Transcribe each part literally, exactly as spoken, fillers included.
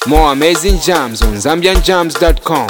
More amazing jams on zambian jams dot com.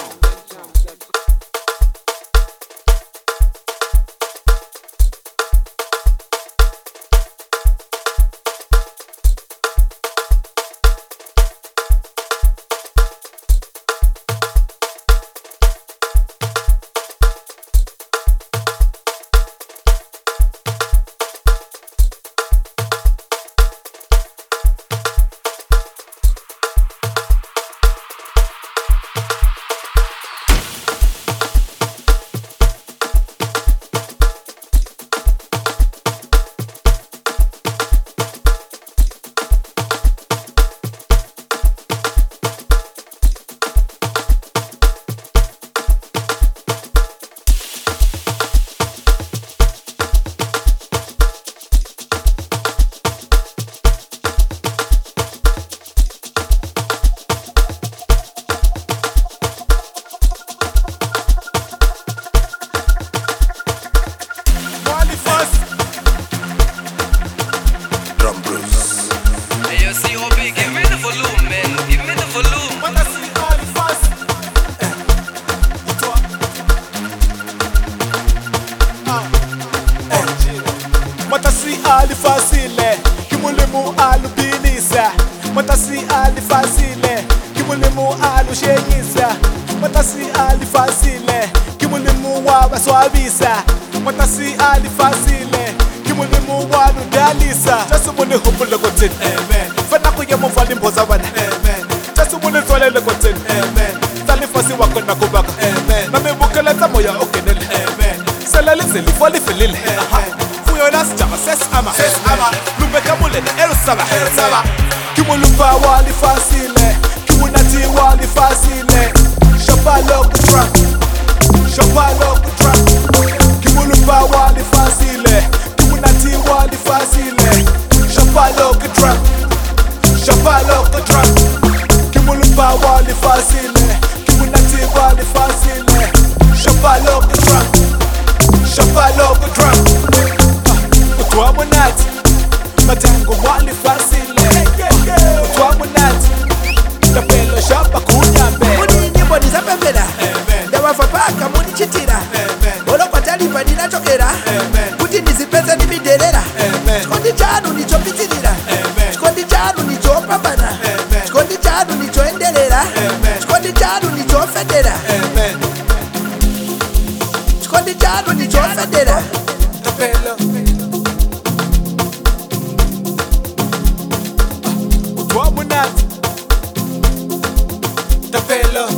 Matasi ali fasile, kimulimu alu bilisa. Matasi ali fasile, kimulimu alu shenyisa. Matasi ali fasile, kimulimu wawa swabisa. Matasi ali fasile, kimulimu walu dalisa. Jasu muni hupule kotin, amen. Fana kuye mufali mboza wana, amen. Jasu muni twale le kotin, amen. Tali fasi wako na kubaka, amen. Na mebukele tamoya okenele, amen. Selele seli fali filile, amen. Yonas jama ses ama ses ama lumbe kamule na ero saba ero saba kimulupa wali fasile kimunati wali fasile shapalo kutra shapalo kutra kimulupa wali fasile kimunati wali fasile shapalo kutra shapalo kutra kimulupa wali fasile kimunati wali fasile shapalo kutra shapalo kutra Utwa munati, matango wali fasile. Utwa munati, tapelo shapa kunyambe. Muni nyimbo ni zapembela, dawa fapaka muni chitira. Olo kwa talipa nina chokera, kuti nizipeza ni midelera. Chikondi chanu ni chopitirira, chikondi chanu ni chopambana, chikondi chanu ni choendelera, chikondi chanu ni chofedera, chikondi chanu ni chofedera. Tapelo Utwa munati, tapelo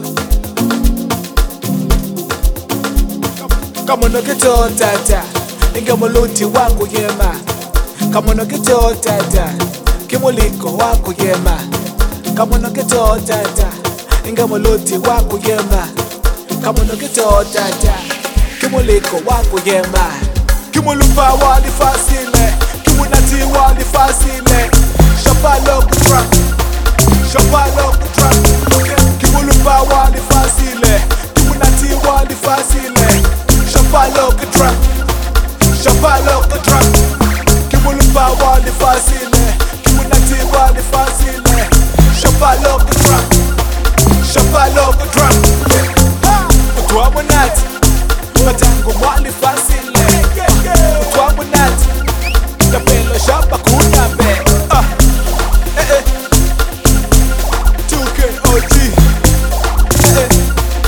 Kamono kito tata, inge muluti wangu yema. Kamono kito tata, kimuliko wangu yema. Kamono kito tata, inge muluti wangu yema. Kamono kito tata, kimuliko wangu yema. Kimulupa wali fasile, kimunati wali fasile. Shapalo kutra, shapalo kutra. Kimulupa wali fasile, kimunati wali fasile. Shapalo kutra, shapalo kutra. Kimulupa wali fasile, kimunati wali fasile. Shapalo kutra, shapalo kutra. Utwa munati, matango wali fasile. Utwa munati, tapelo shapa kunyambe. Ah, eh eh. two K O G. Eh eh.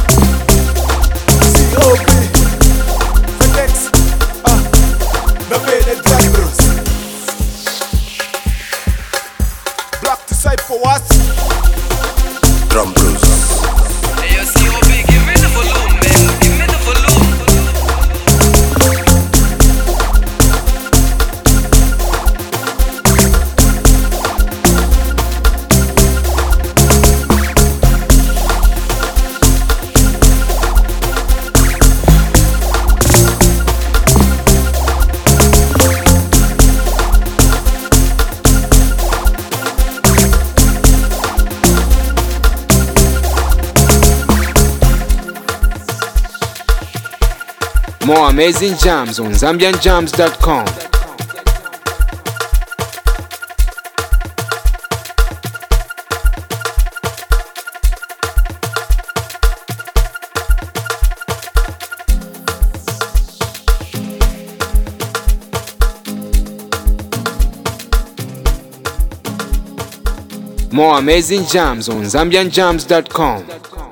C O B. Next, ah, the Bene Drum Bros. Black Disciple what? Drum Bros. Hey, yo, C O B, give me the volume, man. Give me the volume. More amazing jams on zambian jams dot com. More amazing jams on zambian jams dot com.